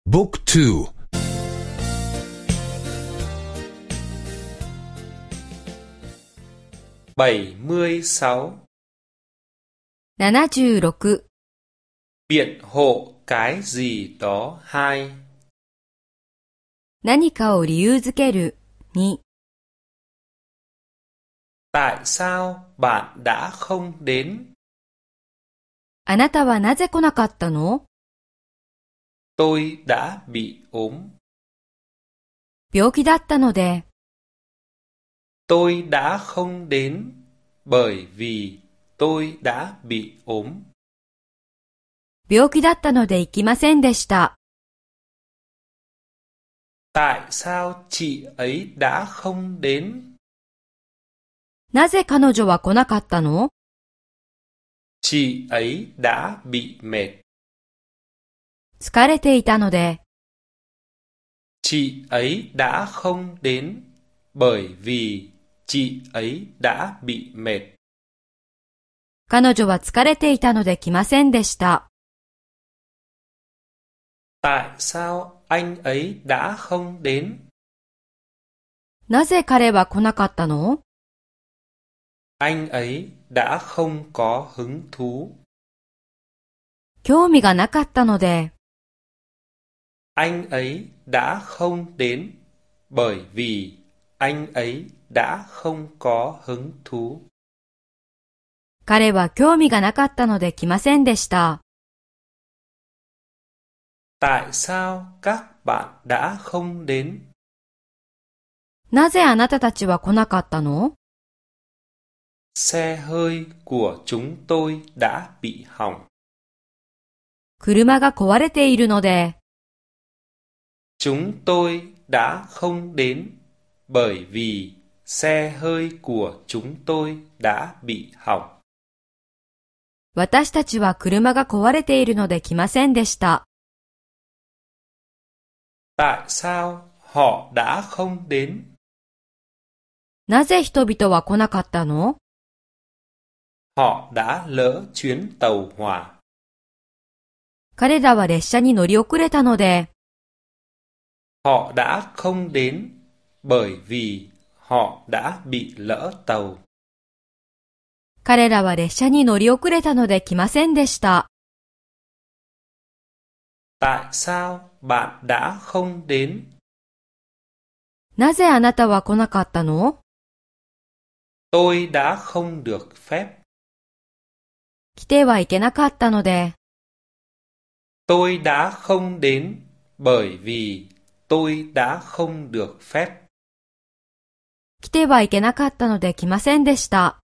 บุ๊กทู 76 76 biện hộ cái gì đó hai 何かを理由づける2 Tại sao bạn đã không đến? あなたはなぜ来なかったの？ Tôi đã bị ốm. 病気だったので。 Tôi đã không đến bởi vì tôi đã bị ốm. 病気だったので行きませんでした。 Tại sao chị ấy đã không đến? なぜ彼女は来なかったの？ Chị ấy đã bị mệt. 疲れていたので。 Chị ấy đã không đến bởi vì chị ấy đã bị mệt. 彼女は疲れていたので来ませんでした。 Tại sao anh ấy đã không đến? なぜ彼は来なかったの？ Anh ấy đã không có hứng thú. 興味がなかったので。 Anh ấy đã không đến bởi vì anh ấy đã không có hứng thú. 彼は興味がなかったので来ませんでした。 Tại sao các bạn đã không đến? なぜあなたたちは来なかったの？ Xe hơi của chúng tôi đã bị hỏng. 車が壊れているので。 Chúng tôi đã không đến bởi vì xe hơi của chúng tôi đã bị hỏng. 私たちは車が壊れているので来ませんでした。 Tại sao họ đã không đến? なぜ人々は来なかったの？ Họ đã lỡ chuyến tàu hỏa. 彼らは列車に乗り遅れたので。 Họ đã không đến bởi vì họ đã bị lỡ tàu. 彼らは列車に乗り遅れたので来ませんでした。 Tại sao bạn đã không đến? なぜあなたは来なかったの？ Tôi đã không được phép. 来てはいけなかったので。 Tôi đã không đến bởi vì tôi đã không được phép. 来てはいけなかったので来ませんでした。